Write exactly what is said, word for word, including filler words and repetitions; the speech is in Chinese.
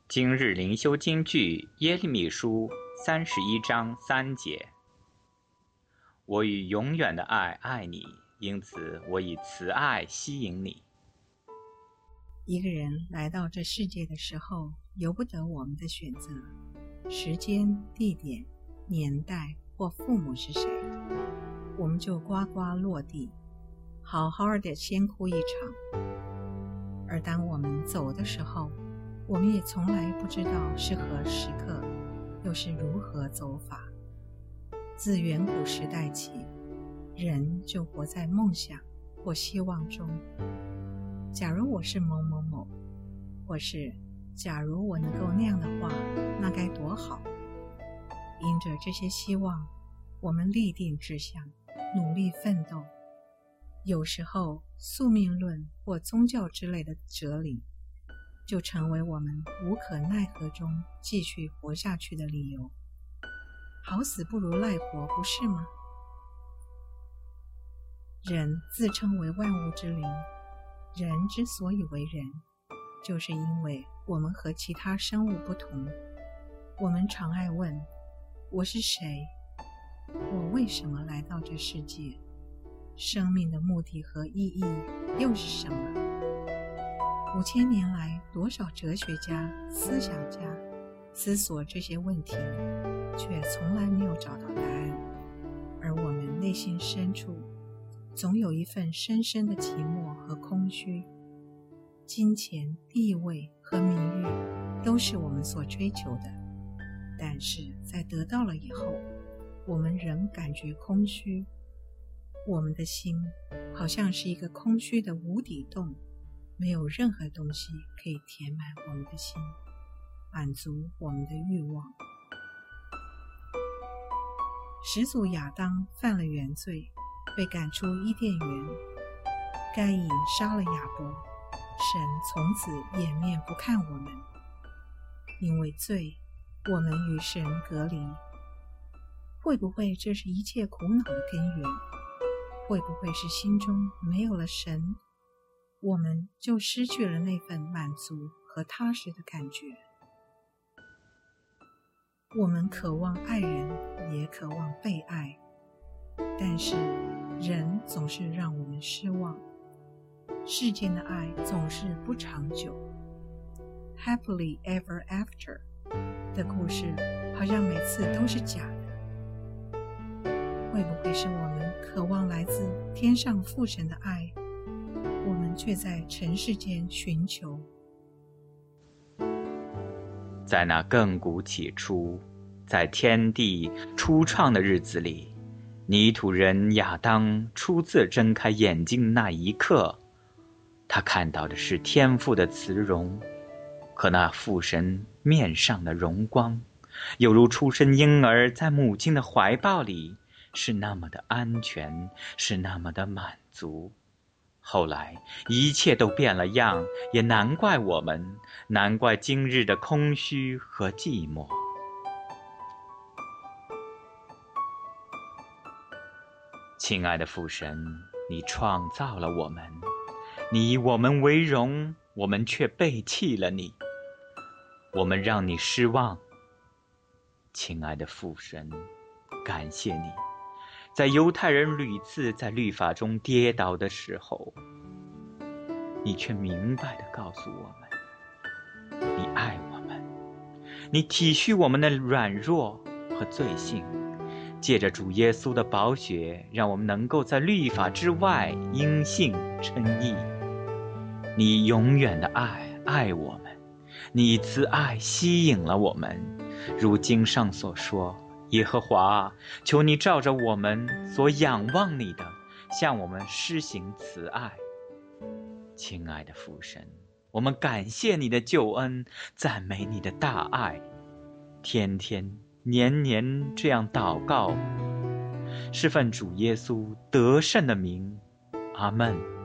今日灵修金句耶利米书三十一章三节。我以永远的爱爱你，因此我以慈爱吸引你。 一个人来到这世界的时候，由不得我们的选择，时间、地点、年代或父母是谁，我们就呱呱落地，好好的先哭一场。而当我们走的时候，我们也从来不知道是何时刻，又是如何走法。自远古时代起，人就活在梦想或希望中。假如我是某某某，或是假如我能够那样的话，那该多好。因着这些希望，我们立定志向，努力奋斗。有时候宿命论或宗教之类的哲理就成为我们无可奈何中继续活下去的理由。好死不如赖活，不是吗？人自称为万物之灵，人之所以为人，就是因为我们和其他生物不同。我们常爱问：我是谁？我为什么来到这世界？生命的目的和意义又是什么？五千年来，多少哲学家、思想家思索这些问题，却从来没有找到答案。而我们内心深处，总有一份深深的寂寞和空虚。金钱、地位和名誉都是我们所追求的，但是在得到了以后，我们仍感觉空虚。我们的心好像是一个空虚的无底洞，没有任何东西可以填满我们的心，满足我们的欲望。始祖亚当犯了原罪，被赶出伊甸园。该隐杀了亚伯，神从此掩面不看我们。因为罪，我们与神隔离。会不会这是一切苦恼的根源？会不会是心中没有了神，我们就失去了那份满足和踏实的感觉？我们渴望爱人，也渴望被爱，但是人总是让我们失望。世间的爱总是不长久。 Happily ever after 的故事好像每次都是假的。会不会是我们渴望来自天上父神的爱，我们却在尘世间寻求？ 在那亘古起初，在天地初创的日子里，泥土人亚当初次睁开眼睛那一刻，他看到的是天父的慈容，可那父神面上的荣光，犹如出生婴儿在母亲的怀抱里，是那么的安全，是那么的满足。后来一切都变了样，也难怪我们，难怪今日的空虚和寂寞。亲爱的父神，你创造了我们，你以我们为荣，我们却背弃了你，我们让你失望。亲爱的父神，感谢你，在犹太人屡次在律法中跌倒的时候，你却明白地告诉我们，你爱我们，你体恤我们的软弱和罪性，借着主耶稣的宝血，让我们能够在律法之外因信称义。你永远的爱爱我们，你以慈爱吸引了我们。如经上所说，耶和华，求你照着我们所仰望你的，向我们施行慈爱。亲爱的父神，我们感谢你的救恩，赞美你的大爱，天天年年这样祷告，是奉主耶稣得胜的名，阿们。